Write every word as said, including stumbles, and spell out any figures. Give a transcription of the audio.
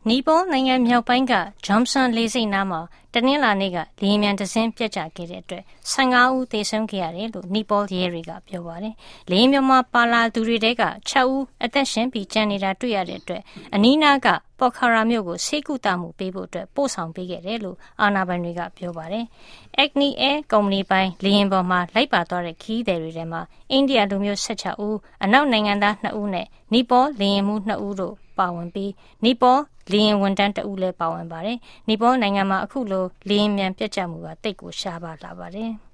နီပေါနိုင်ငံမြောက်ပိုင်းက Jomsom လေဆိပ်နားမှာတနင်္လာနေ့ကလေယာဉ်ပျံတစင်းပျက်ကျခဲ့တဲ့အတွက်၁၅ဦးသေဆုံးခဲ့ရတယ်လို့နီပေါရဲတွေကပြောပါတယ်။လေယာဉ်ပေါ်မှာပါလာသူတွေထဲက၆ဦးအသက်ရှင်ပြီးကျန်နေတာတွေ့ရတဲ့အတွက်အနီးနားကPokhara မြို့ကိုဆေးကုသမှုပေးဖို့အတွက်ပို့ဆောင်ပေးခဲ့တယ်လို့အာဏာပိုင်တွေကပြောပါတယ်။ Agni Air ကုမ္ပဏီပိုင်လေယာဉ်ပေါ်မှာလိုက်ပါသွားတဲ့ခရီးသည်တွေထဲမှာအိန္ဒိယလူမျိုး၁၆ဦးအနောက်နိုင်ငံသား၂ဦးနဲ့နီပေါလေယာဉ်မှူး၂ဦးတို့ပါဝင်ပြီးနီပေါလေယာဉ်ဝန်ထမ်းတဦးလည်းပါဝင်ပါတယ်။နီပေါနိုင်ငံမှာအခုလိုလေယာဉ်မြန်ပြတ်ကျမှုကတိတ်ကိုရှားပါလာပါတယ်။